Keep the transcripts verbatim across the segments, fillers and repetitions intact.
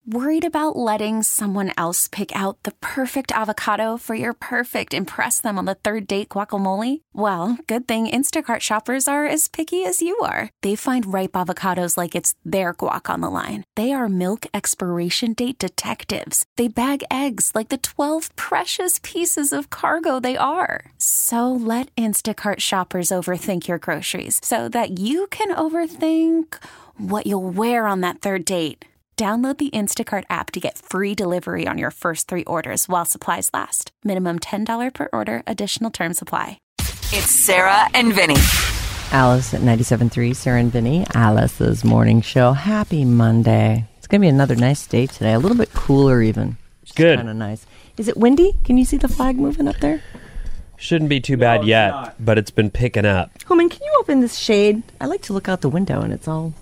Worried about letting someone else pick out the perfect avocado for your perfect impress them on the third date guacamole? Well, good thing Instacart shoppers are as picky as you are. They find ripe avocados like it's their guac on the line. They are milk expiration date detectives. They bag eggs like the twelve precious pieces of cargo they are. So let Instacart shoppers overthink your groceries so that you can overthink what you'll wear on that third date. Download the Instacart app to get free delivery on your first three orders while supplies last. Minimum ten dollars per order. Additional terms apply. It's Sarah and Vinny. Alice at ninety-seven point three, Sarah and Vinny, Alice's morning show. Happy Monday. It's going to be another nice day today. A little bit cooler even. Good. Kind of nice. Is it windy? Can you see the flag moving up there? Shouldn't be too bad No, yet, not. but it's been picking up. Homan, can you open this shade? I like to look out the window and it's all...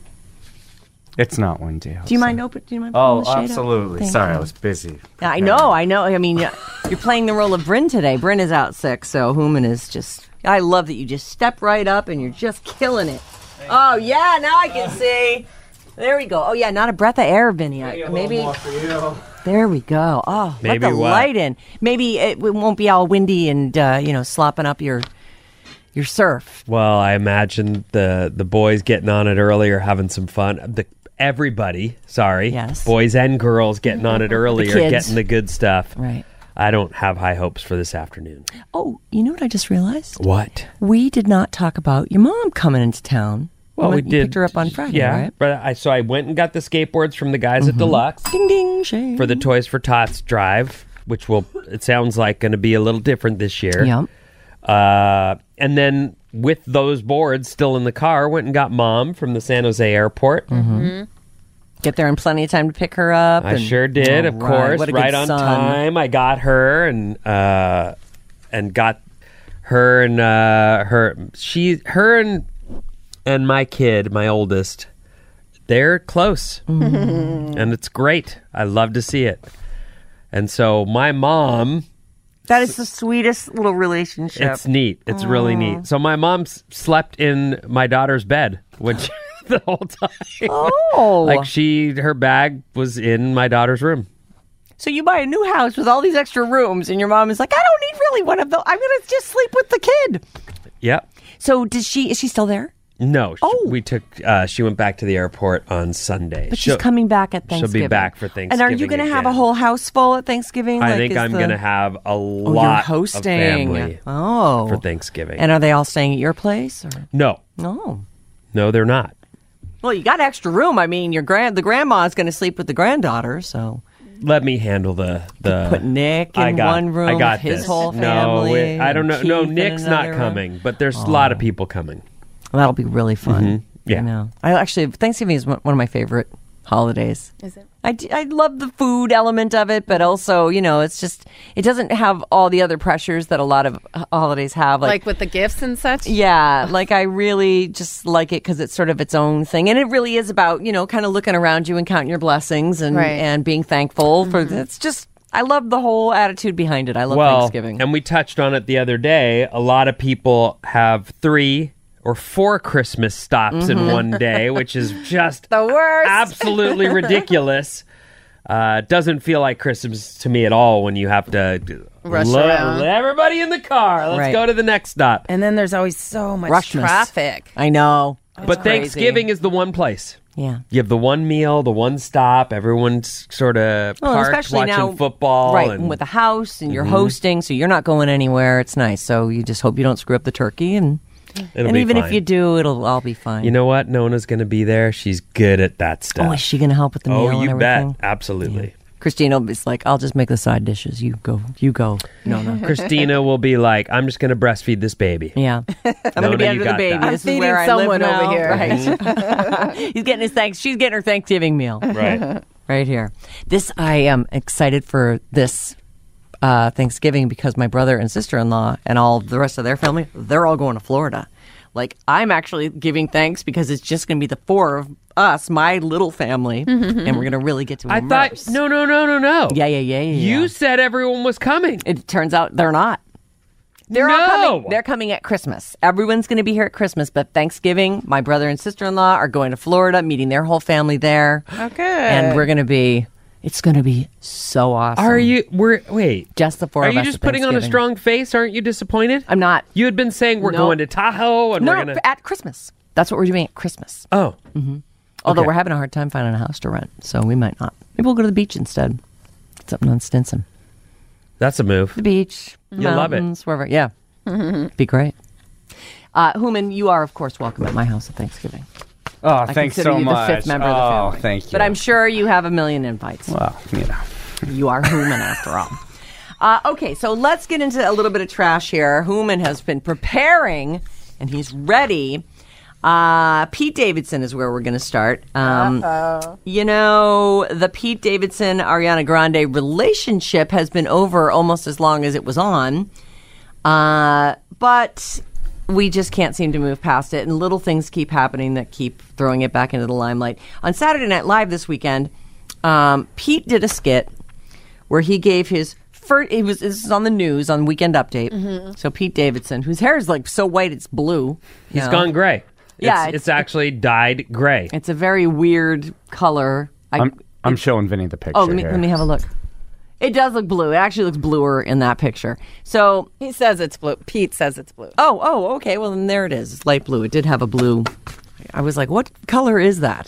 It's not windy. Do you mind open? Do you mind? Oh, pulling the shade up? absolutely. Thank Sorry, you. I was busy. Yeah, I know, I know. I mean, yeah, you're playing the role of Bryn today. Bryn is out sick, so Human is just... I love that you just step right up and you're just killing it. Oh, yeah, now I can see. There we go. Oh, yeah, not a breath of air, Vinny. I- Maybe... There we go. Oh, Maybe let the what? light in. Maybe it, it won't be all windy and, uh, you know, slopping up your your surf. Well, I imagine the the boys getting on it earlier, having some fun. The everybody, sorry, Yes. boys and girls getting on it earlier, kids. getting the good stuff. Right. I don't have high hopes for this afternoon. Oh, you know what I just realized? What? We did not talk about your mom coming into town. Well, You we went- you did. picked her up on Friday, yeah, right? but I so I went and got the skateboards from the guys at Deluxe Ding, ding, shame. for the Toys for Tots drive, which will it sounds like going to be a little different this year. Yep. Uh, and then with those boards still in the car, went and got Mom from the San Jose airport. Mm-hmm. Get there in plenty of time to pick her up. I and- sure did, All of right. course, What a good right on son. time. I got her and uh, and got her and uh, her she her and and my kid, my oldest. They're close, Mm-hmm. and it's great. I love to see it. And so my mom. That is the sweetest little relationship. It's neat. It's really neat. So my mom s- slept in my daughter's bed, which the whole time. Oh. Like she, her bag was in my daughter's room. So you buy a new house with all these extra rooms, and your mom is like, I don't need really one of those. I'm going to just sleep with the kid. Yep. So does she? Is she still there? No. sh- Oh. We took, uh, she went back to the airport on Sunday. But she's coming back at she'll be Thanksgiving. back for And are you Thanksgiving going to have a again. whole house full at Thanksgiving? I Like, think is I'm the- going to have a Oh, lot you're of hosting. family Oh. for Thanksgiving. And are they all staying at your place? Or? no. No. No, they're not. Well, you got extra room. I mean, your grand the grandma's going to sleep with the granddaughter, so Let me handle the the. put Nick in I got, one room I got with his this. whole No, family. it- I don't know. and No, Keith in Nick's not another room. coming, but there's a lot of people coming. Well, that'll be really fun. Mhm. Yeah. I know. I actually Thanksgiving is one one of my favorite holidays. Is it? I, d- I love the food element of it, but also, you know, it's just, it doesn't have all the other pressures that a lot of h- holidays have. Like, Like, with the gifts and such? yeah, like I really just like it because it's sort of its own thing. And it really is about, you know, kind of looking around you and counting your blessings and, Right. and being thankful for it's just, I love the whole attitude behind it. I love well, Thanksgiving. and we touched on it the other day. A lot of people have three or four Christmas stops in one day, which is just The worst. absolutely ridiculous. Uh, doesn't feel like Christmas to me at all when you have to Rush lo- around. everybody in the car. Let's Right. go to the next stop. And then there's always so much Rushmas. traffic. I know. But crazy. Thanksgiving is the one place. Yeah. You have the one meal, the one stop. Everyone's sort of Well, parked especially watching now, football. right? and- And with a house, and you're Mhm. hosting, so you're not going anywhere. It's nice. So you just hope you don't screw up the turkey, and It'll and be even fine. if you do, it'll all be fine. You know what? Nona's going to be there. She's good at that stuff. oh, is she going to help with the meal? Oh, and you bet. everything? Absolutely. Christina will be like, I'll just make the side dishes. You go. You go. No, no. Christina will be like, I'm just going to breastfeed this baby. Yeah. I'm going to Nona, be you under the got baby. that. This I'm is where I feeding live someone over now. here. Right. He's getting his thanks. She's getting her Thanksgiving meal. Right. Right here. This, I am excited for this uh, Thanksgiving because my brother and sister-in-law and all the rest of their family, they're all going to Florida. Like, I'm actually giving thanks because it's just going to be the four of us, my little family, and we're going to really get to I immerse. thought, no, no, no, no, no. Yeah, yeah, yeah, yeah. You yeah. said everyone was coming. It turns out they're not. They're all No. coming. They're coming at Christmas. Everyone's going to be here at Christmas, but Thanksgiving, my brother and sister-in-law are going to Florida, meeting their whole family there. Oh, good. And we're going to be, It's going to be so awesome. Are you? We're wait. Just the four Are of you us just at putting on a Thanksgiving. strong face? Aren't you disappointed? I'm not. You had been saying we're No. going to Tahoe and No, we're gonna. at Christmas. That's what we're doing at Christmas. Oh, Although Okay. we're having a hard time finding a house to rent, so we might not. Maybe we'll go to the beach instead. Get something on Stinson. that's a move. The beach, You'll love it. mountains, wherever. Yeah, be great. Uh, Human, you are of course welcome at my house at Thanksgiving. Oh, I thanks consider so you much. the fifth member of the oh, family. thank you. But I'm sure you have a million invites. Well, you know. You are Human after all. Uh, okay, so let's get into a little bit of trash here. Human has been preparing, and he's ready. Uh, Pete Davidson is where we're going to start. Um, you know, the Pete Davidson Ariana Grande relationship has been over almost as long as it was on, uh, but we just can't seem to move past it, and little things keep happening that keep throwing it back into the limelight. On Saturday Night Live this weekend, um, Pete did a skit where he gave his first. It was this is on the news on Weekend Update. So Pete Davidson, whose hair is like so white it's blue. you He's know. gone gray. Yeah, it's, it's- it's actually dyed gray. It's a very weird color. I, I'm, I'm showing Vinny the picture oh, let me here. let me have a look. It does look blue. It actually looks bluer in that picture. So, He says it's blue. Pete says it's blue. oh, oh, okay. Well, then there it is. It's light blue. It did have a blue. I was like, what color is that?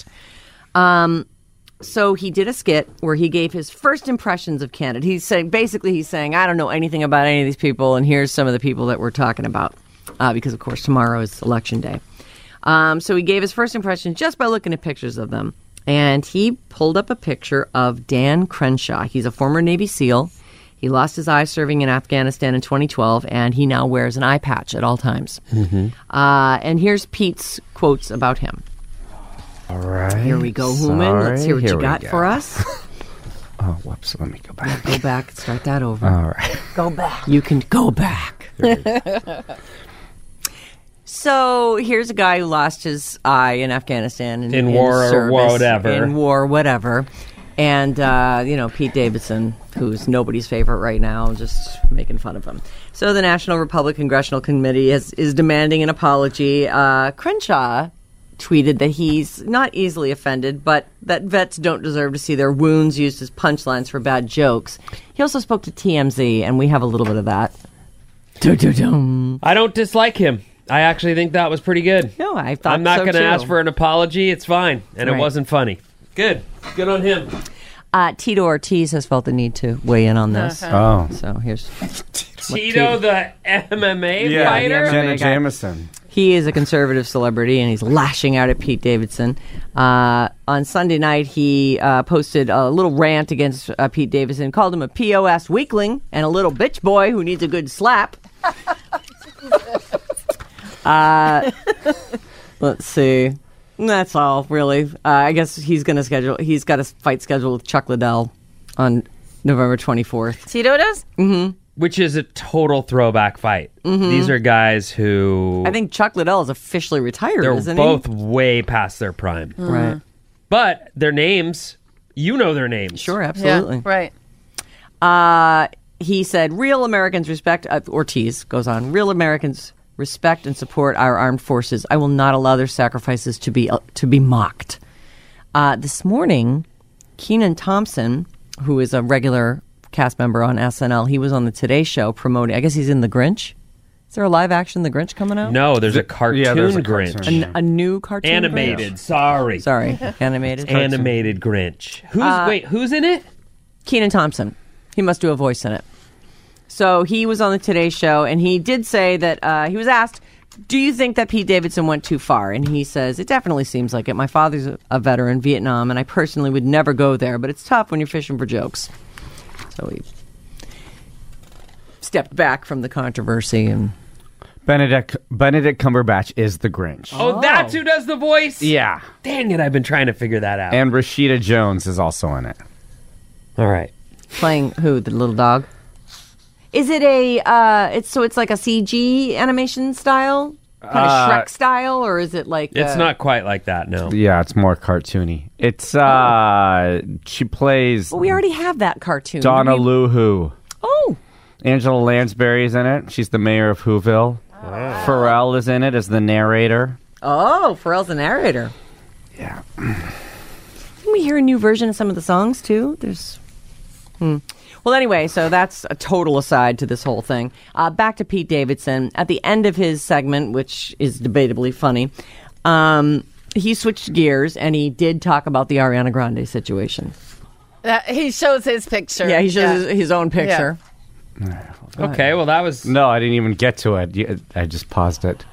Um, so he did a skit where he gave his first impressions of Canada. He's saying, basically, he's saying, I don't know anything about any of these people, and here's some of the people that we're talking about, uh, because of course tomorrow is election day. Um, so he gave his first impressions just by looking at pictures of them. And he pulled up a picture of Dan Crenshaw. He's a former Navy SEAL. He lost his eye serving in Afghanistan in twenty twelve, and he now wears an eye patch at all times. Mm-hmm. Uh, and here's Pete's quotes about him. All right. Here we go, Human. Let's hear what Here you we got go. for us. Oh, whoops. Let me go back. Go back. Start that over. All right. Go back. You can go back. So here's a guy who lost his eye in Afghanistan in, In war or service, whatever. in war, whatever. And uh, you know, Pete Davidson, who's nobody's favorite right now, just making fun of him. So the National Republican Congressional Committee is, is demanding an apology. Uh, Crenshaw tweeted that he's not easily offended, but that vets don't deserve to see their wounds used as punchlines for bad jokes. He also spoke to T M Z, and we have a little bit of that. Dum-dum-dum. I don't dislike him. I actually think that was pretty good. No, I thought I'm not so going to too. ask for an apology. It's fine, and Right. it wasn't funny. Good. Good on him. Uh, Tito Ortiz has felt the need to weigh in on this. Oh. So here's Tito, the M M A Yeah, fighter. Jenna guy. Jameson. he is a conservative celebrity and he's lashing out at Pete Davidson. Uh, on Sunday night, he uh, posted a little rant against uh, Pete Davidson, called him a P O S weakling and a little bitch boy who needs a good slap. uh, let's see. That's all, really. Uh, I guess he's going to schedule. He's got a fight scheduled with Chuck Liddell on November twenty-fourth. Tito does? Which is a total throwback fight. These are guys who I think Chuck Liddell is officially retired, they're isn't both he? way past their prime. Right. But their names, you know their names. Sure, absolutely. Yeah, right. Uh, he said, real Americans respect, uh, Ortiz goes on, real Americans respect and support our armed forces. I will not allow their sacrifices to be uh, to be mocked. Uh, this morning, Kenan Thompson, who is a regular cast member on S N L, he was on the Today Show promoting, I guess he's in The Grinch. Is there a live action The Grinch coming out? No, there's a cartoon Yeah, there's a Grinch. cartoon. A, a new cartoon? Animated. Grinch? Sorry. Sorry, animated. Animated Grinch. Who's wait? Who's in it? Kenan Thompson. He must do a voice in it. So he was on the Today Show, and he did say that uh, he was asked, do you think that Pete Davidson went too far? And he says, it definitely seems like it. My father's a, a veteran in Vietnam, and I personally would never go there, but it's tough when you're fishing for jokes. So he stepped back from the controversy. And Benedict Benedict Cumberbatch is the Grinch. Oh, that's who does the voice? Yeah. Dang it, I've been trying to figure that out. And Rashida Jones is also in it. All right. playing who? The little dog? Is it a, uh, it's so it's like a C G animation style? Kind of Uh, Shrek style? Or is it like... It's uh, not quite like that, no. Yeah, it's more cartoony. It's, uh, she plays But we already have that cartoon. Donna We- Luhu. Oh! Angela Lansbury's in it. She's the mayor of Whoville. Pharrell is in it as the narrator. Oh, Pharrell's the narrator. Yeah. we hear a new version of some of the songs too? There's. Hmm. Well, anyway, so that's a total aside to this whole thing. Uh, back to Pete Davidson. At the end of his segment, which is debatably funny, um, he switched gears and he did talk about the Ariana Grande situation. Uh, he shows his picture. Yeah, he shows His, his own picture. Yeah. Okay, well, that was... No, I didn't even get to it. You- I just paused it.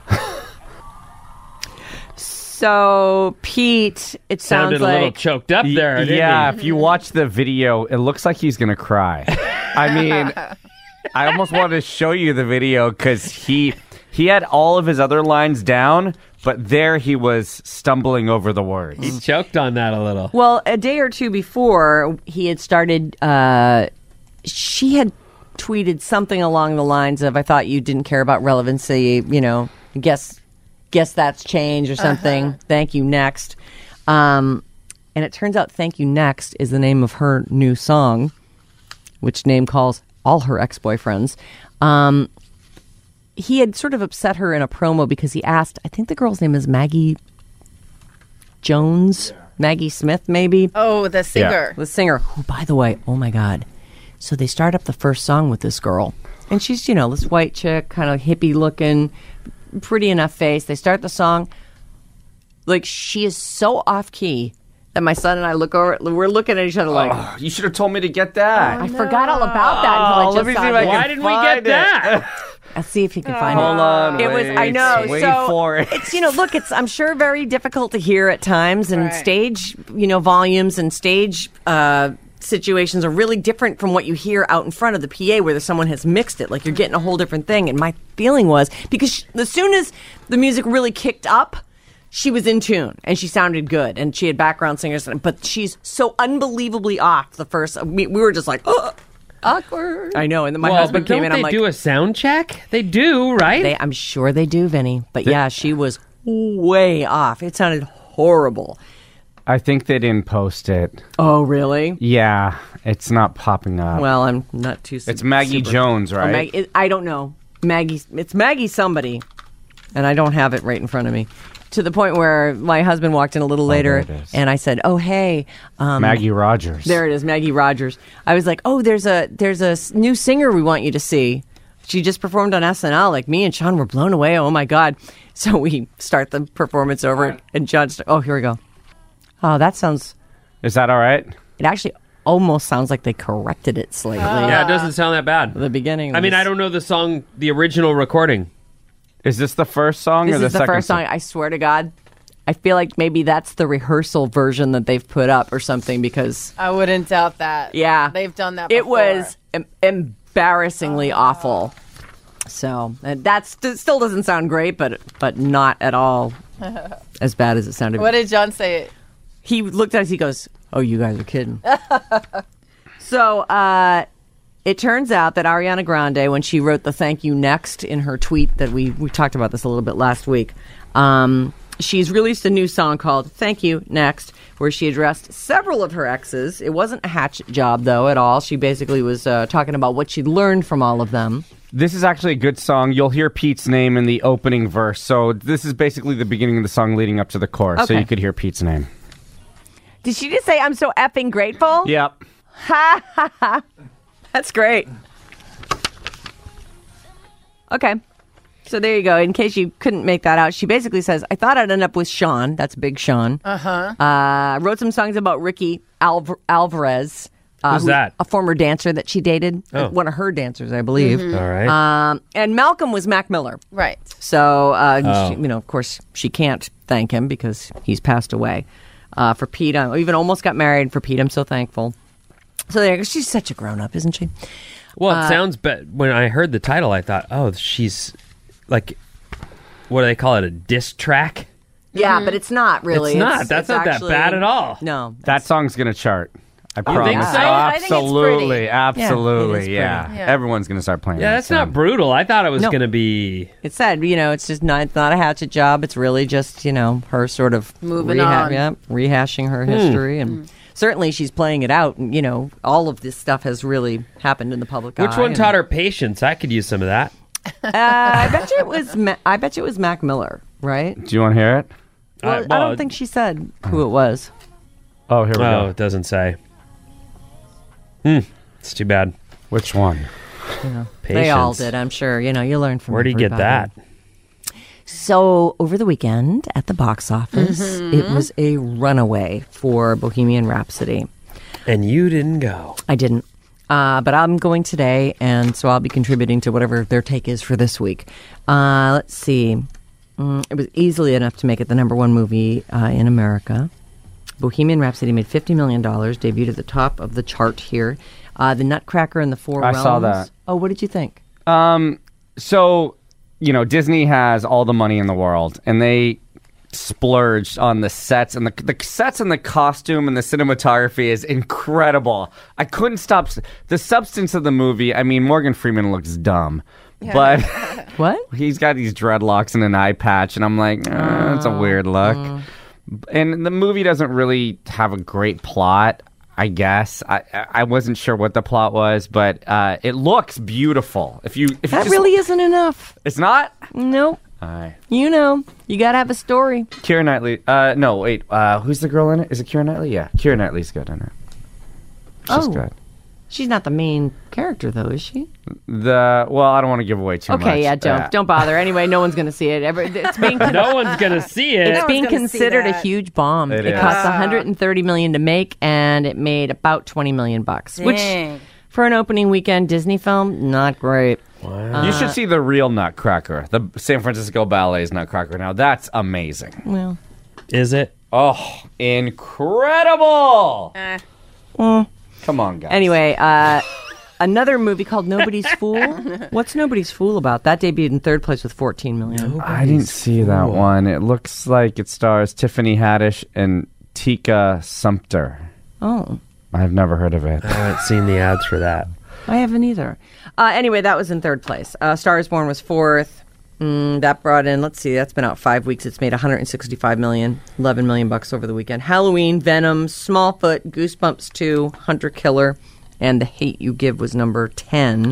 So, Pete, it sounds Sounded a like... little choked up there, Y- didn't yeah, he? if you watch the video, it looks like he's going to cry. I mean, I almost wanted to show you the video because he he had all of his other lines down, but there he was stumbling over the words. He choked on that a little. Well, a day or two before, he had started... Uh, she had tweeted something along the lines of, I thought you didn't care about relevancy, you know, guess... Guess that's changed or something. Uh-huh. Thank you, next. Um, and it turns out Thank You Next is the name of her new song, which name calls all her ex-boyfriends. Um, he had sort of upset her in a promo because he asked, I think the girl's name is Maggie Jones, yeah. Maggie Smith, maybe. Oh, the singer. Yeah. The singer, who, by the way, oh my God. So they start up the first song with this girl. And she's, you know, this white chick, kind of hippie looking, pretty enough face. They start the song. Like, she is so off key that my son and I look over, we're looking at each other like, oh, you should have told me to get that. I no. forgot all about that until oh, I just let me saw see if it. I can Why didn't we get it. that? Let's see if you can find Hold it. on, It wait, was, I know. wait so for it. It's, you know, look, it's, I'm sure, very difficult to hear at times, and right. stage, you know, volumes and stage uh, situations are really different from what you hear out in front of the P A where someone has mixed it. Like, you're getting a whole different thing. And my feeling was, because she, as soon as the music really kicked up, she was in tune and she sounded good and she had background singers, but she's so unbelievably off the first. We, we were just like, oh, awkward. I know. And then my well, husband but came don't in. they I'm like, do a sound check? They do, right? They, I'm sure they do, Vinny. But yeah, she was way off. It sounded horrible. I think they didn't post it. Oh, really? Yeah, it's not popping up. Well, I'm not too. It's Maggie super, Jones, right? Oh, Maggie, it, I don't know. Maggie. It's Maggie somebody, and I don't have it right in front of me. To the point where my husband walked in a little later, there it is. and I said, "Oh, hey, um, Maggie Rogers." There it is, Maggie Rogers. I was like, "Oh, there's a there's a s- new singer we want you to see. She just performed on S N L. Like, me and Sean were blown away. Oh my God!" So we start the performance over, and John. St- oh, here we go. Oh, that sounds. Is that all right? It actually almost sounds like they corrected it slightly. Yeah, it doesn't sound that bad. The beginning. I mean, was- I don't know the song, the original recording. Is this the first song This or the is the second first song. I swear to God. I feel like maybe that's the rehearsal version that they've put up or something because, I wouldn't doubt that. yeah. They've done that It before. was em- embarrassingly awful. So, and that st- still doesn't sound great, but but not at all as bad as it sounded. What did John say? He looked at us, he goes, "Oh, you guys are kidding." So, uh, it turns out that Ariana Grande, when she wrote the thank you next in her tweet that we, we talked about this a little bit last week, um, she's released a new song called Thank You Next, where she addressed several of her exes. It wasn't a hatchet job, though, at all. She basically was uh, talking about what she'd learned from all of them. This is actually a good song. You'll hear Pete's name in the opening verse. So this is basically the beginning of the song leading up to the chorus. So Okay. you could hear Pete's name. Did she just say, "I'm so effing grateful"? Yep. Ha ha ha. That's great. Okay. So there you go. In case you couldn't make that out, she basically says, "I thought I'd end up with Sean." That's Big Sean. Uh-huh. Uh, wrote some songs about Ricky Alv- Alvarez. Uh, Who's who- that? A former dancer that she dated. Oh. One of her dancers, I believe. All right. Um, and Malcolm was Mac Miller. Right. So, uh, Oh. she, you know, of course, she can't thank him because he's passed away. Uh, for Pete, I even almost got married for Pete. I'm so thankful. So there, she's such a grown-up, isn't she? well, uh, it sounds, but when I heard the title, I thought, oh, she's like, what do they call it? A diss track? Yeah, but it's not really. It's not. That's not that bad at all. No. That song's going to chart. I think promise. so? I- I think it's absolutely. pretty. absolutely. Yeah, it is Yeah. pretty. Yeah. Everyone's going to start playing Yeah, that that's song. not brutal. I thought it was No. going to be. It said, you know, it's just not, it's not a hatchet job. It's really just, you know, her sort of Moving on. yeah, rehashing her history. And certainly she's playing it out. And, you know, all of this stuff has really happened in the public eye. Which one and- taught her patience? I could use some of that. Uh, I bet you it was, Ma- I bet you it was Mac Miller, right? Do you want to hear it? Well, Uh, I well, don't think she said who it was. Oh, here we Oh, go. it doesn't say. Hmm. It's too bad. Which one? They all Patience. did, I'm sure. You know, you learn from Where do you get everybody. that? So, over the weekend at the box office, it was a runaway for Bohemian Rhapsody. And you didn't go. I didn't. Uh, but I'm going today, and so I'll be contributing to whatever their take is for this week. Uh, let's see. Mm, it was easily enough to make it the number one movie uh, in America. Bohemian Rhapsody made fifty million dollars, debuted at the top of the chart here. Uh, the Nutcracker and the Four I Realms. saw that. Oh, what did you think? Um, so, you know, Disney has all the money in the world, and they splurged on the sets, and the, the sets and the costume and the cinematography is incredible. I couldn't stop. s- The substance of the movie, I mean, Morgan Freeman looks dumb, but What? he's got these dreadlocks and an eye patch, and I'm like, eh, that's a weird look. And the movie doesn't really have a great plot. I guess I I I wasn't sure what the plot was, but uh, it looks beautiful. If you if you That just- really isn't enough. it's not. Nope. Aye. You know, you got to have a story. Keira Knightley. Uh, no, wait. Uh, who's the girl in it? Is it Keira Knightley? Yeah, Keira Knightley's good in it. She's Oh. good. She's not the main character, though, is she? The well, I don't want to give away too much. Okay, yeah, don't Uh, don't bother. Anyway, no one's going to see it. Every, it's being No one's gonna see it. it's being gonna see considered a that. huge bomb. It It, is. cost one hundred thirty million to make, and it made about twenty million bucks, which Dang. for an opening weekend Disney film, not great. you should see the real Nutcracker, the San Francisco Ballet's Nutcracker. Now that's amazing. Well, Is it? Oh, incredible! Eh. Come on, guys. anyway, uh, another movie called Nobody's Fool. What's Nobody's Fool about? That debuted in third place with fourteen million. I didn't see that one. It looks like it stars Tiffany Haddish and Tika Sumpter. Oh, I've never heard of it. I haven't seen the ads for that. I haven't either. Uh, anyway, that was in third place. Uh, Star is Born was fourth. Mm, that brought in, let's see, that's been out five weeks. It's made one hundred sixty-five million, eleven million bucks over the weekend. Halloween, Venom, Smallfoot, Goosebumps two, Hunter Killer, and The Hate You Give was number ten.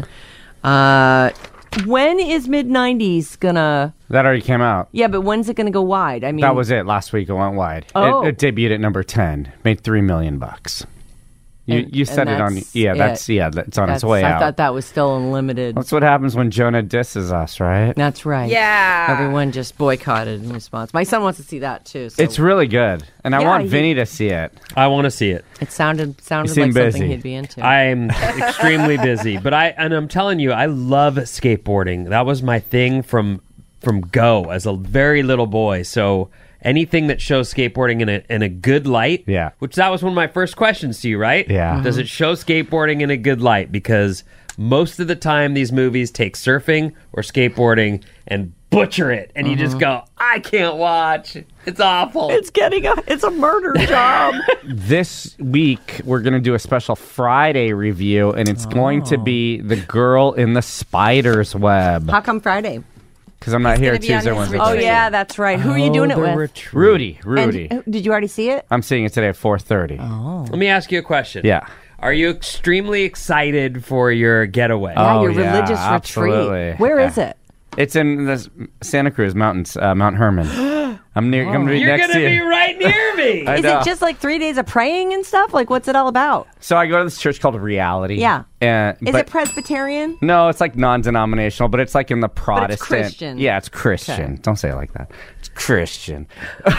Uh, when is mid nineties gonna? That already came out. Yeah, but when's it gonna go wide? I mean, That was it. Last week it went wide. Oh. It, it debuted at number ten. Made three million bucks. You And- you said and it on. that's Yeah, it. that's yeah. That's on that's, its way I out. thought that was still unlimited. That's what happens when Jonah disses us, right? That's right. Yeah. Everyone just boycotted in response. My son wants to see that too. So It's really good, and I Yeah, want he- Vinny to see it. I want to see it. It sounded sounded seem like busy. something he'd be into. I'm extremely busy, but I and I'm telling you, I love skateboarding. That was my thing from from go as a very little boy. So anything that shows skateboarding in a in a good light, Yeah. Which that was one of my first questions to you, right? Yeah. Does it show skateboarding in a good light? Because most of the time, these movies take surfing or skateboarding and butcher it, and you just go, I can't watch. It's awful. it's getting a it's a murder job. This week we're going to do a special Friday review, and it's going to be the girl in the spider's web. How come Friday? Because I'm not here gonna be on Tuesday, his Wednesday. Oh retreat. yeah, that's right. Who are you Oh, doing it the with? retreat. Rudy, And- Rudy. uh, did you already see it? I'm seeing it today at four thirty. Oh. Let me ask you a question. Yeah. Are you extremely excited for your getaway? Yeah, Oh, your yeah, religious absolutely. retreat. Where Yeah. is it? It's in the Santa Cruz Mountains, uh, Mount Herman. I'm near. I'm gonna be You're next going to to be you. right near me. I Is know. it just like three days of praying and stuff? Like, what's it all about? So I go to this church called Reality. Yeah. Uh, Is but it Presbyterian? no, it's like non-denominational, but it's like in the Protestant. Christian. Yeah, it's Christian. Okay. Don't say it like that. It's Christian.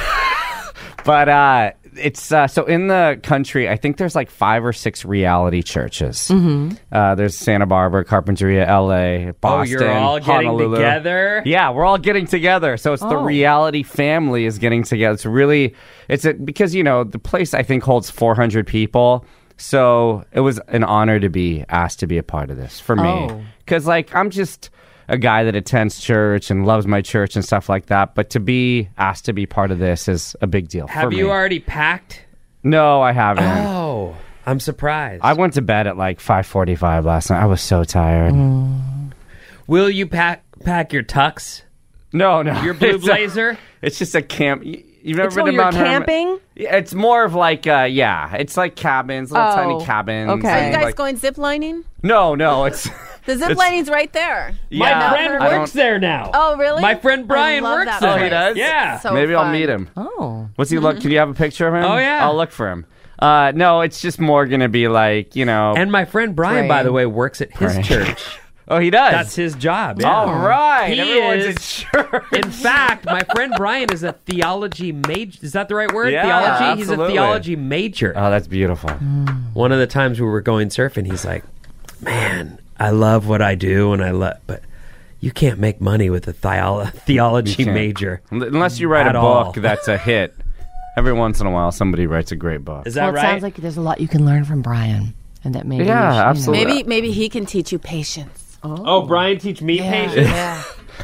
But uh, it's uh, so in the country, I think there's like five or six reality churches. Mm-hmm. Uh, there's Santa Barbara, Carpinteria, L A, Oh, Boston, you're all getting Honolulu. together? Yeah, we're all getting together. So it's the Oh. reality family is getting together. It's really, it's a, because, you know, the place I think holds four hundred people. So it was an honor to be asked to be a part of this for me. Oh. Because, like, I'm just a guy that attends church and loves my church and stuff like that. But to be asked to be part of this is a big deal Have for you me. already packed? No, I haven't. Oh, I'm surprised. I went to bed at like five forty-five last night. I was so tired. Will you pack pack your tux? No, no. Your blue It's a- blazer? It's just a camp. y- You've never It's been oh, to you're Mount Herman? camping? Yeah, it's more of like, uh, yeah, it's like cabins, little Oh, tiny cabins. okay. Are you and, guys like- going ziplining? No, no, it's. The zip It's- lining's right there. My yeah, friend I works don't- there now. Oh, really? My friend Brian I love works that there. Oh, he place. does? Yeah. So Maybe I'll fun. meet him. Oh. What's he look? Can you have a picture of him? Oh, yeah. I'll look for him. Uh, no, it's just more going to be like, you know. And my friend Brian, by Praying. the way, works at his Praying. church. Oh, he does? That's his job. Yeah. All right. He Everyone's is- in church. In fact, my friend Brian is a theology major. Is that the right word? Yeah, theology? He's a absolutely. theology major. Oh, that's beautiful. One of the times we were going surfing, he's like, man, I love what I do, and I love, but you can't make money with a theo- theology can't. major. L- Unless you write At a all. book that's a hit. Every once in a while, somebody writes a great book. Is that Well, it right? sounds like there's a lot you can learn from Brian, and that maybe Yeah, you should, you know- absolutely. Maybe maybe he can teach you patience. oh, Brian teach me Yeah, patience? yeah.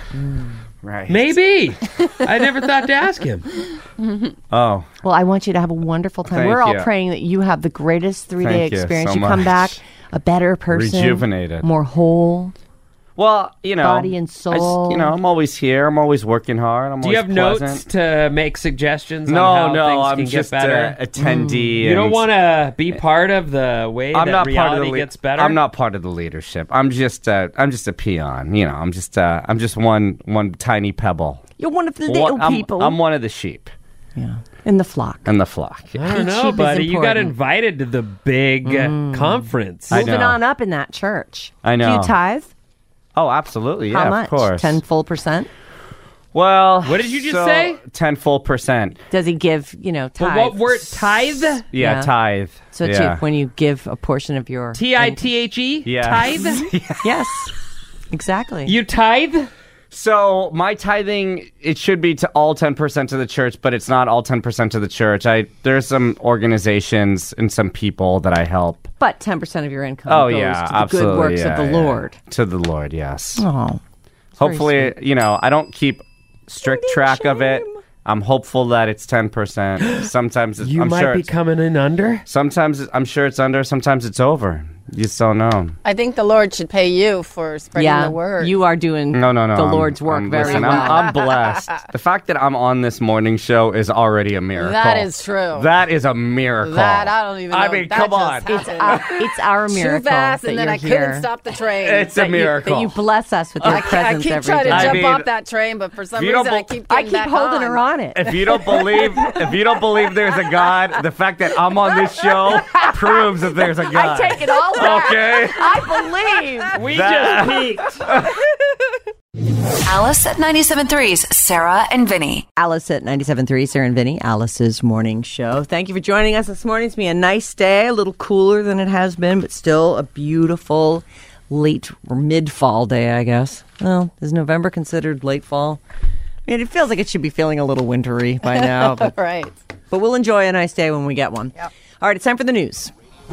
Right. Maybe. I never thought to ask him. Oh, Well, I want you to have a wonderful time. Thank We're all you. praying that you have the greatest three-day Thank you experience. so you come much. back a better person, Rejuvenated. more whole. well, you know. Body and I just- soul. you know, I'm always here. I'm always working hard. I'm Do you always have pleasant. notes to make suggestions No, on how no, things I'm can just get better? a attendee. You don't and- want to be part of the way I'm that not reality part of the le- gets better? I'm not part of the leadership. I'm just uh, I'm just a peon. You know, I'm just uh, I'm just one one tiny pebble. You're one of the One- little I'm, people I'm one of the sheep yeah. in the flock. in the flock. I don't Each know, sheep is buddy. You got important. invited to the big uh, conference. I Moving know. on up in that church. I Do know. you tithe? Oh, absolutely. Yeah, How much? of course. Ten full percent. Well, What did you just so, say? Ten full percent. Does he give? You know, But tithe? what word? Tithe? Yeah, Yeah. tithe. So yeah. too, when you give a portion of your T I T H E? Yeah. Tithe? yes, exactly. You tithe? So my tithing, it should be to all ten percent to the church, but it's not all ten percent to the church. I there's some organizations and some people that I help. but ten percent of your income Oh goes yeah, to the absolutely. good works yeah, of the yeah. Lord. To the Lord, yes. Oh, Hopefully, you know, I don't keep strict track of it. I'm hopeful that it's ten percent. Sometimes it's, You I'm might sure be it's- coming in under? sometimes it- I'm sure it's under, sometimes it's over. You just don't know. I think the Lord should pay you for spreading yeah. the word. You are doing No, no, no. the I'm- Lord's work I'm- very listen, well. I'm, I'm blessed. The fact that I'm on this morning show is already a miracle. That is true. That is a miracle. That I don't even know. I mean, That come just on. happened. it's, our, it's our miracle Too fast, that and then you're I here. couldn't stop the train. It's a that you, miracle. that you bless us with your I, I presence keep every trying to day. I jump mean, off that train, but for some you don't reason I bel- keep I getting keep back holding on. her on it. If you don't believe, if you don't believe there's a God, the fact that I'm on this show proves that there's a God. I take it all back. Okay. I believe. We That- just peaked. Alice at ninety-seven point three's Sarah and Vinny. Alice at ninety-seven point three, Sarah and Vinny, Alice's morning show. Thank you for joining us this morning. It's been a nice day, a little cooler than it has been, but still a beautiful late or mid-fall day, I guess. Well, is November considered late fall? I mean, it feels like it should be feeling a little wintry by now, but, Right. but we'll enjoy a nice day when we get one. Yep. All right, it's time for the news.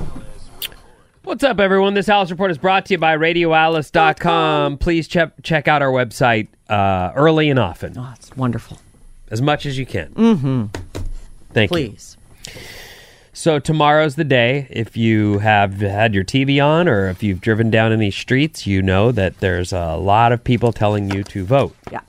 What's up, everyone? This Alice Report is brought to you by radio alice dot com. Please check check out our website uh, early and often, Oh, it's wonderful. as much as you can. Mm-hmm. Thank you. Please. So tomorrow's the day. If you have had your T V on or if you've driven down any streets, you know that there's a lot of people telling you to vote. Yeah.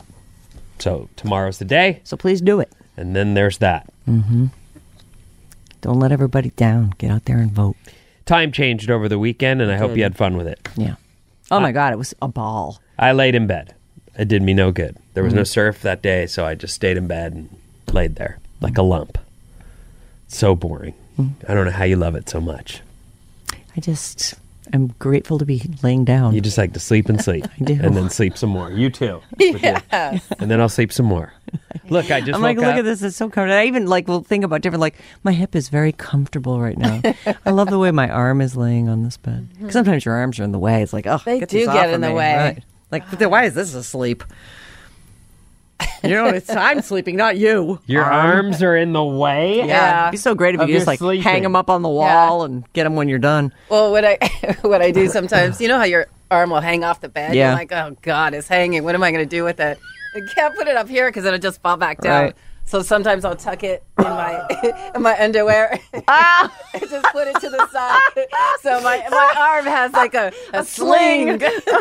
So tomorrow's the day, So please do it. and then there's that. Don't let everybody down. Get out there and vote. Time changed over the weekend, and I hope you had fun with it. Yeah. Oh, my God. It was a ball. I laid in bed. It did me no good. There was no surf that day, so I just stayed in bed and laid there like a lump. So boring. I don't know how you love it so much. I just am grateful to be laying down. You just like to sleep and sleep. I do. And then sleep some more. You too. Yeah. And then I'll sleep some more. Look, I just I'm woke like, look up. at this. It's so comfortable. I even like will think about different. Like my hip is very comfortable right now. I love the way my arm is laying on this bed. 'Cause sometimes your arms are in the way. It's like, oh, They get do this get off in of the me. way. Right. Like, but then why is this asleep? You know, it's I'm sleeping, not you. Your arms are in the way? Yeah, Yeah. it'd be so great if Of you just your like sleeping. hang them up on the wall and get them when you're done. Well, what I what I do sometimes, you know how your arm will hang off the bed? Yeah. You're like, oh, God, it's hanging. What am I going to do with it? I can't put it up here because it'll just fall back down. Right. So sometimes I'll tuck it in my in my underwear Ah, and just put it to the side. So my my arm has like a, a, sling.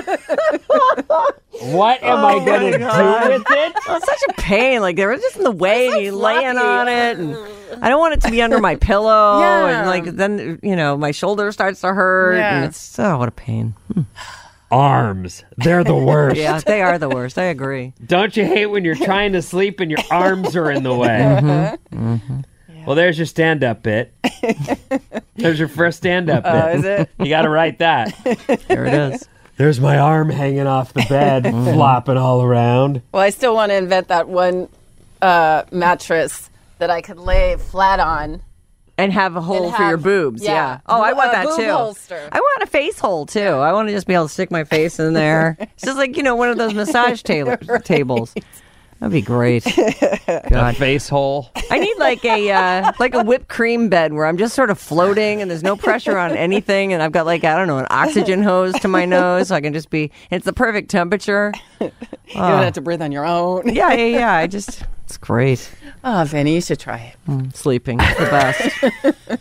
What am I going to do with it? oh, it's such a pain. Like they were just in the way, and you laying fluffy. on it, and I don't want it to be under my pillow, Yeah. and like then you know my shoulder starts to hurt, Yeah. and it's oh what a pain. Arms. They're the worst. Yeah, they are the worst. I agree. Don't you hate when you're trying to sleep and your arms are in the way? Mm-hmm. Well, there's your stand-up bit. There's your first stand-up bit. Oh, is it? You got to write that. There it is. There's my arm hanging off the bed, flopping all around. Well, I still want to invent that one uh, mattress that I could lay flat on. And have a hole And for your have- boobs. Yeah. yeah. Oh, I Bo- want a that boob too. holster. I want a face hole too. I want to just be able to stick my face in there. It's just like, you know, one of those massage ta- tables. That'd be great. A God. face hole. I need like a uh, like a whipped cream bed where I'm just sort of floating and there's no pressure on anything, and I've got like, I don't know, an oxygen hose to my nose so I can just be. It's the perfect temperature. You don't have to breathe on your own. Yeah, yeah, yeah. I just, it's great. Oh, Vinny, you should try it. Sleeping, it's the best.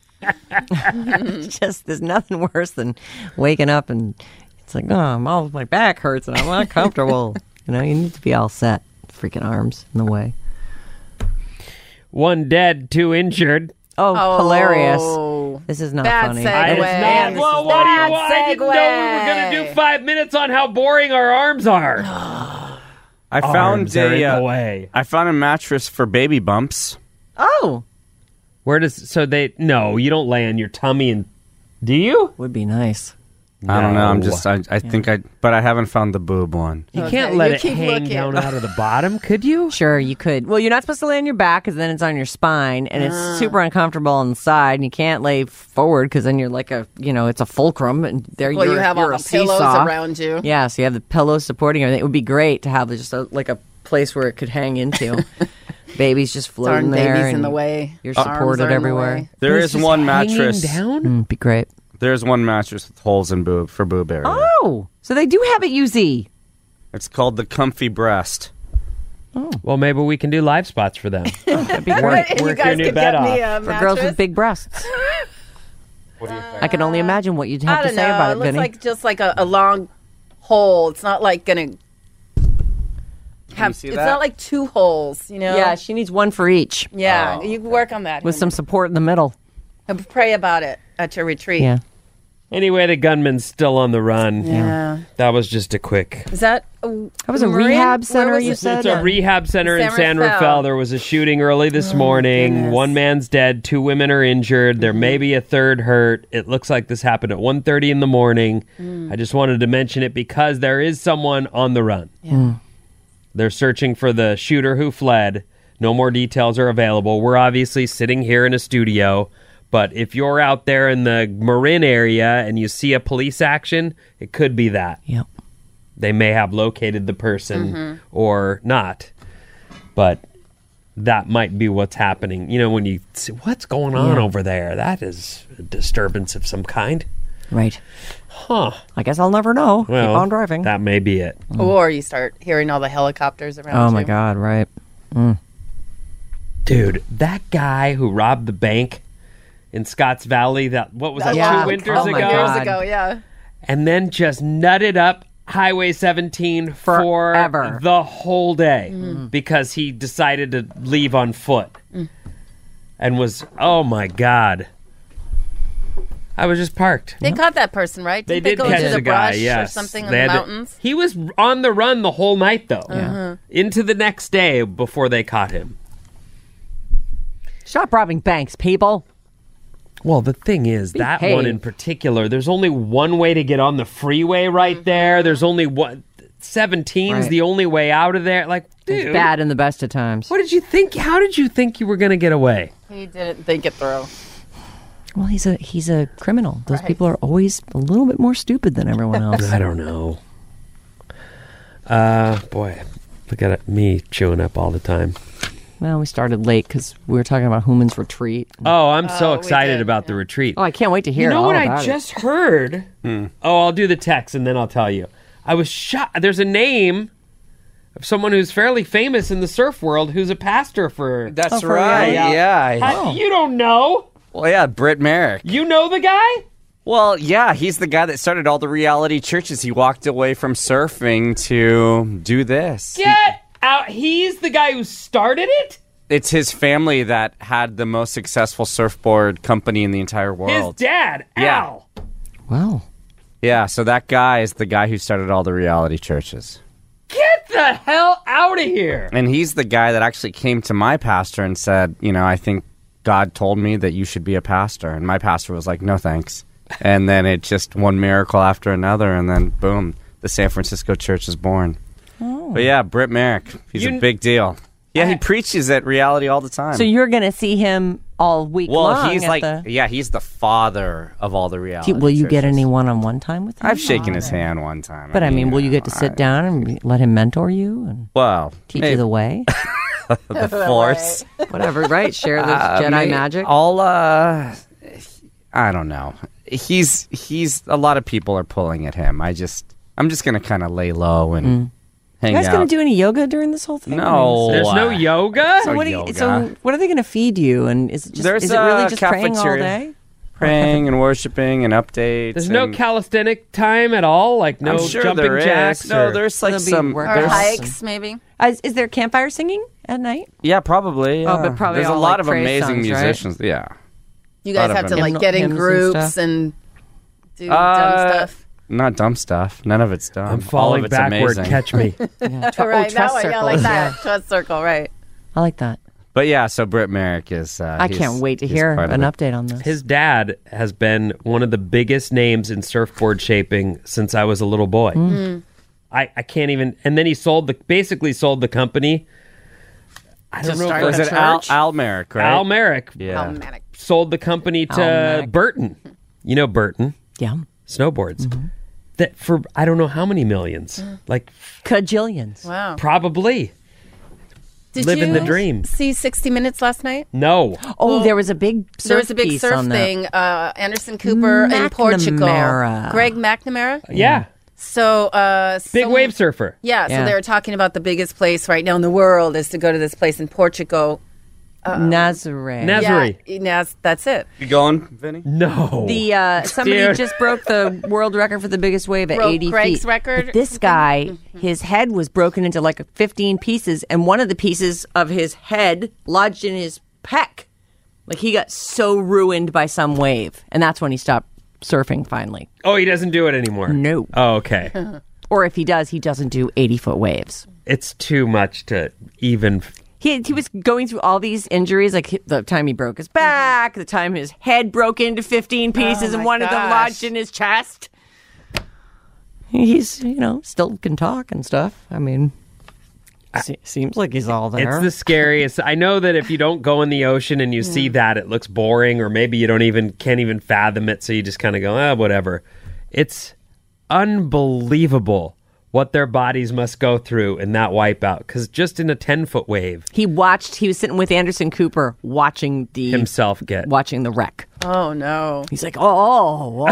It's just there's nothing worse than waking up and it's like, oh, I'm all, my back hurts and I'm not comfortable. You know, you need to be all set. Freaking arms in the way. One dead, two injured. Oh, Oh. hilarious! This is not Bad funny. segue. I, it's Way. not. This Well, is what do you bad want? I didn't know we were going to segue. do five minutes on how boring our arms are. I found Arms are in a the uh, way. I found a mattress for baby bumps. Oh, Where does so they? No, you don't lay on your tummy and. Do you? would be nice. I don't know. I'm No. just. I, I think I. But I haven't found the boob one. You Okay, can't let you it keep hang looking. down out of the bottom, could you? Sure, you could. Well, you're not supposed to lay on your back because then it's on your spine, and it's super uncomfortable on the side. And you can't lay forward because then you're like a, you know, it's a fulcrum, and there Well, you're, you have you're all a the pillows seesaw. around you. Yeah, so you have the pillows supporting everything. It would be great to have just a, like a place where it could hang into. Baby's just Darn floating there. babies in and the way. You're Arms supported are in the everywhere. way. There It's is just one hanging mattress. down. Mm, be great. There's one mattress with holes in boob for boob area. Oh, so they do have it, U Z. It's called the Comfy Breast. Well, maybe we can do live spots for them. That'd be Work, great. You work guys your new could bed get me off. a For girls with mattress? big breasts. What do you think? I can only imagine what you'd have I to don't say know. about it it, looks Vinny. like just like a, a long hole. It's not like gonna have. see It's that? not like two holes. You know. Yeah, she needs one for each Yeah. Oh. You can work on that. with some support in the middle. And pray about it at your retreat. Yeah. Anyway, the gunman's still on the run. Yeah. That was just a quick. Is that? Uh, That was a Marin? rehab Where center, was you it? said? It's a rehab center in San San Rafael. Rafael. There was a shooting early this morning. goodness. One man's dead. Two women are injured. There may be a third hurt. It looks like this happened at one thirty in the morning. I just wanted to mention it because there is someone on the run. They're searching for the shooter who fled. No more details are available. We're obviously sitting here in a studio, but if you're out there in the Marin area and you see a police action, it could be that. Yep. They may have located the person or not, but that might be what's happening. You know, when you see what's going on Yeah. over there, that is a disturbance of some kind. Right. Huh. I guess I'll never know. Well, Keep on driving. That may be it. Or you start hearing all the helicopters around Oh, you. my God, right. Dude, that guy who robbed the bank in Scotts Valley, that what was that, Yeah. two winters Oh, my ago? God. Years ago, yeah. And then just nutted up Highway seventeen Forever. for the whole day because he decided to leave on foot and was, oh my God. I was just parked. They caught that person, right? They Didn't did go catch into the the guy, brush yes. or something in They the had to- mountains. he was on the run the whole night, though. Yeah. Into the next day before they caught him. Stop robbing banks, people. Well, the thing is, that Behave. one in particular, there's only one way to get on the freeway right there. There's only one. seventeen's Right. the only way out of there. Like, It's dude, bad in the best of times. what did you think? How did you think you were going to get away? He didn't think it through. Well, he's a he's a criminal. Those people are always a little bit more stupid than everyone else. I don't know. Uh, boy, look at it, me chewing up all the time. Well, we started late because we were talking about Human's retreat. Oh, I'm so Oh, we excited did, about the retreat. Oh, I can't wait to hear You know all what I about it. just heard? Oh, I'll do the text and then I'll tell you. I was shocked. There's a name of someone who's fairly famous in the surf world who's a pastor for. That's Oh, for right. real? Yeah. How- You don't know? Well, yeah, Britt Merrick. You know the guy? Well, yeah, he's the guy that started all the reality churches. He walked away from surfing to do this. Get out. He's the guy who started it? It's his family that had the most successful surfboard company in the entire His world. dad, Yeah. Al. Wow. Yeah, so that guy is the guy who started all the reality churches. Get the hell out of here. And he's the guy that actually came to my pastor and said, you know, I think God told me that you should be a pastor. And my pastor was like, no, thanks. And then it just one miracle after another. And then, boom, the San Francisco church is born. Oh. But yeah, Britt Merrick, he's You- a big deal. Yeah, he preaches at Reality all the time. So you're going to see him all week well, long. he's at like, the- yeah, he's the father of all the reality. Do- will you get churches. any one-on-one time with him? I've shaken his hand one time. But I mean, will you get to sit I- down and let him mentor you and Well, teach maybe you the way? the force. Whatever, right? Share the Uh, Jedi may- magic. I'll, uh, I don't know. He's, he's, a lot of people are pulling at him. I just, I'm just going to kind of lay low and Mm. hang You guys out. going to do any yoga during this whole thing? No. There's no uh, yoga? So what, do you, yoga. so what are they going to feed you? And is it, just, There's is it really a just praying all cafeteria. day? Praying and worshiping and updates. There's no and- calisthenic time at all? Like no I'm sure jumping there is. jacks? No, or- there's like There'll be some. work- Or there's- hikes, maybe. Uh, Is, is there campfire singing at night? Yeah, probably. Oh, yeah. but probably There's a all, lot like, of praise amazing songs, right? musicians. Yeah. You Lot guys of have to them. like get in Hymns and groups stuff. and do Uh, dumb stuff. Not dumb stuff. None of it's dumb. I'm All falling of it's backward. amazing. Catch me. Yeah. All right, oh, that trust one, yeah, circles. like that. Yeah. Trust circle, right. I like that. But yeah, so Britt Merrick is. Uh, I he's- can't wait to he's hear part of an it. update on this. His dad has been one of the biggest names in surfboard shaping since I was a little boy. Mm. I, I can't even. And then he sold the basically sold the company. I don't To know. start If Was a it Al, church? Al Merrick, right? Al Merrick Yeah. Oh, manic. sold the company to Merrick. Burton. You know Burton yeah. snowboards. Mm-hmm. That for I don't know how many millions. Like Cajillions. Wow. probably. Did Living you the dream. see sixty minutes last night? No. Oh, Well, there was a big surf There was a big piece surf on that. thing. Uh, Anderson Cooper in Portugal. McNamara. Greg McNamara. Yeah. So, uh, Big some- wave surfer. Yeah, so Yeah. they were talking about the biggest place right now in the world is to go to this place in Portugal. Nazaré. Naz- Nazare. Yeah, Naz, that's it. You going, Vinny? No. The uh, somebody Dude. just broke the world record for the biggest wave at Broke eighty Greg's feet. record But this guy, his head was broken into like fifteen pieces, and one of the pieces of his head lodged in his pec. Like he got so ruined by some wave, and that's when he stopped surfing finally. Oh, he doesn't do it anymore. No. Oh, okay. Or if he does, he doesn't do eighty foot waves. It's too much to even. He he was going through all these injuries, like hi- the time he broke his back, the time his head broke into fifteen pieces, Oh, and my one of them gosh. lodged in his chest. He's, you know, still can talk and stuff. I mean, se- seems like he's all there. It's the scariest. I know that if you don't go in the ocean and you see that, it looks boring, or maybe you don't even can't even fathom it, so you just kind of go, ah, whatever. It's unbelievable what their bodies must go through in that wipeout. Because just in a ten foot wave, He watched. He was sitting with Anderson Cooper watching the himself get. watching the wreck. Oh, no. He's like, oh, oh, oh.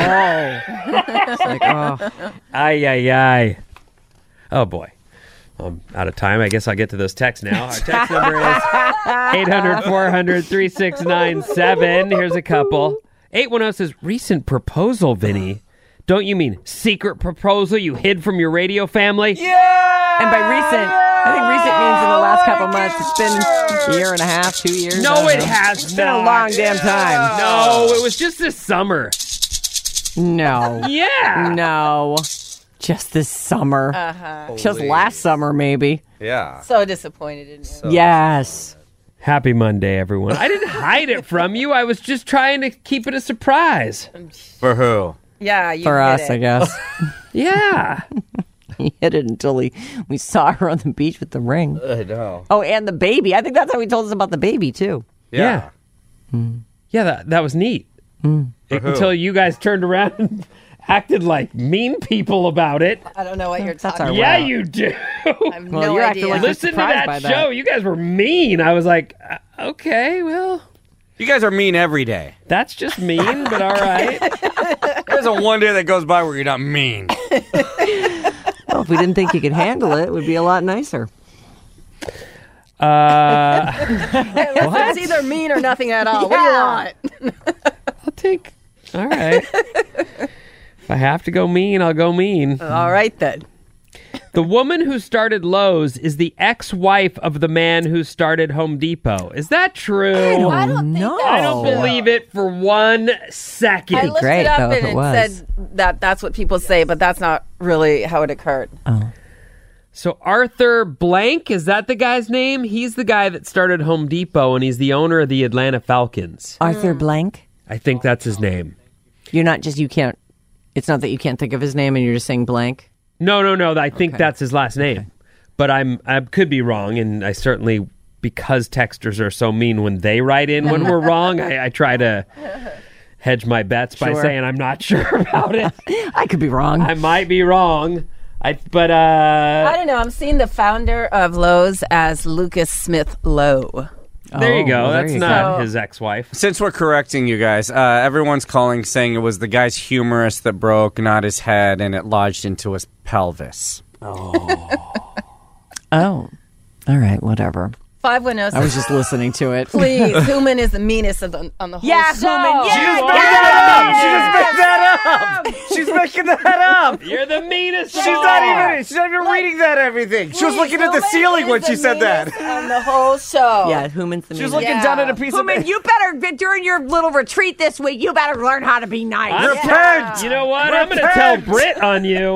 It's like, oh. Ay, ay, ay. Oh, boy. I'm out of time. I guess I'll get to those texts now. Our text number is eight hundred, four hundred, three six nine seven. Here's a couple. eight one zero says, recent proposal, Vinny. Don't you mean secret proposal you hid from your radio family? Yeah! And by recent, I think recent means in the last couple months. It's been a year and a half, two years. I No, don't it know. has It's been not. a long damn time. No, it was just this summer. No. Yeah. No. Just this summer. Uh-huh. Just last summer, maybe. Yeah. So disappointed in you. Yes. Happy Monday, everyone. I didn't hide it from you. I was just trying to keep it a surprise. For who? Yeah, you For hit us, it. I guess. Yeah. He hid it until he, we saw her on the beach with the ring. I know. Oh, and the baby. I think that's how he told us about the baby, too. Yeah. Yeah, that, that was neat. who? Until you guys turned around and acted like mean people about it. I don't know what you're That's talking our about. Yeah, wow. you do. I have Well, no you're idea. acting like you're Listen to surprised that by show. that. You guys were mean. I was like, uh, okay, well, You guys are mean every day. that's just mean, but all right. There's a one day that goes by where you're not mean. Well, if we didn't think you could handle it, it would be a lot nicer. Uh, Hey, listen, it's either mean or nothing at all. What do you want? I'll take. All right. If I have to go mean, I'll go mean. All right, then. The woman who started Lowe's is the ex-wife of the man who started Home Depot. Is that true? I don't think No. that's I don't true. believe it for one second. I looked great, it up though, if and it it was. said that that's what people say, but that's not really how it occurred. So Arthur Blank, is that the guy's name? He's the guy that started Home Depot, and he's the owner of the Atlanta Falcons. Arthur Blank? I think that's his name. You're not just, you can't, it's not that you can't think of his name and you're just saying blank? No, no, no. I think Okay. that's his last name. Okay. But I'm I could be wrong, and I certainly, because texters are so mean when they write in when we're wrong, I, I try to hedge my bets by Sure. saying I'm not sure about it. I could be wrong. I might be wrong. I but uh I don't know. I'm seeing the founder of Lowe's as Lucas Smith Lowe. there you Oh, go. well, there That's you not go. his ex-wife. Since we're correcting you guys, uh, everyone's calling saying it was the guy's humerus that broke, not his head, and it lodged into his pelvis. Oh. All right, whatever. five one zero I was just listening to it. Please, Human is the meanest of the, on the whole Yeah, show. Human, She yeah, just made that up! She just made that up! She's making that up! You're the meanest. She's not even she's not even reading that everything. She was Please, looking at the Human ceiling is when the she said that. meanest on the whole show. Yeah, Human's the She was meanest. looking Yeah. down at a piece Human, of you better, during your little retreat this week, you better learn how to be nice. I'm- Repent! You know what? I'm going to tell Britt on you.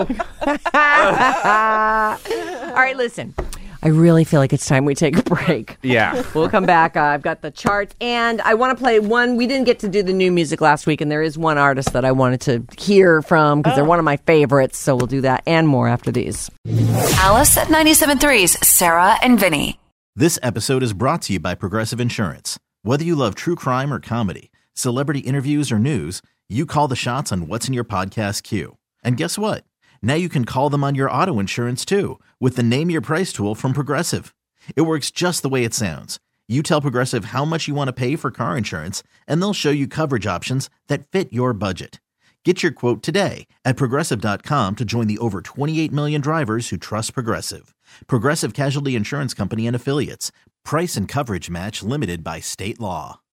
All right, listen. I really feel like it's time we take a break. Yeah. We'll come back. Uh, I've got the charts, and I want to play one. We didn't get to do the new music last week, and there is one artist that I wanted to hear from because they're one of my favorites. So we'll do that and more after these. Alice at ninety-seven point three's Sarah and Vinny. This episode is brought to you by Progressive Insurance. Whether you love true crime or comedy, celebrity interviews or news, you call the shots on what's in your podcast queue. And guess what? Now you can call them on your auto insurance too with the Name Your Price tool from Progressive. It works just the way it sounds. You tell Progressive how much you want to pay for car insurance, and they'll show you coverage options that fit your budget. Get your quote today at Progressive dot com to join the over twenty-eight million drivers who trust Progressive. Progressive Casualty Insurance Company and Affiliates. Price and coverage match limited by state law.